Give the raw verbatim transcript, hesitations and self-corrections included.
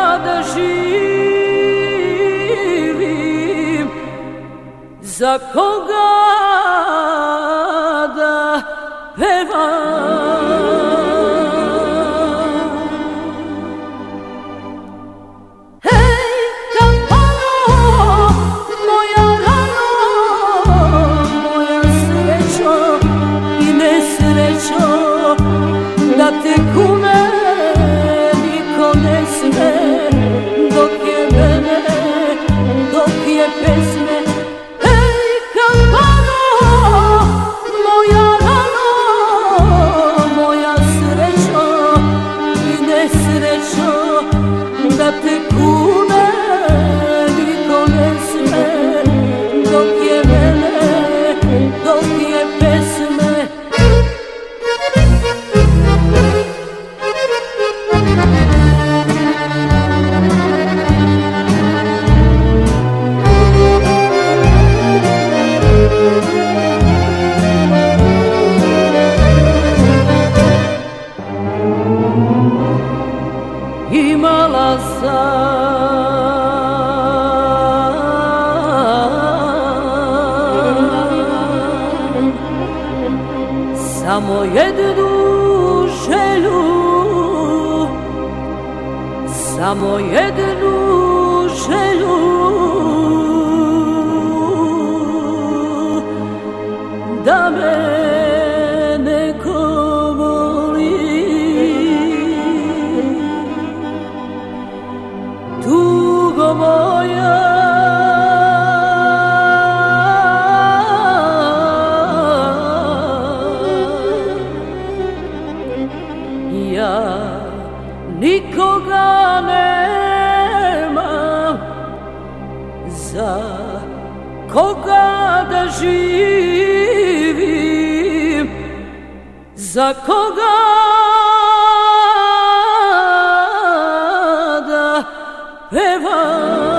da živim, za koga da pevam. Hej, kampano, moja rano, moja srećo i nesrećo, da te kume niko ne sme, dok je mene, dok je pesme. Hej, kampano, moja rano, moja srećo i nesrećo, da te kume niko ne sme, dok je mene, dok je pesme. Imala sam samo jednu želju, samo jednu želju, da me neko voli. Tugo moja, ja nikoga nemam, za koga da živim, za koga da pevam.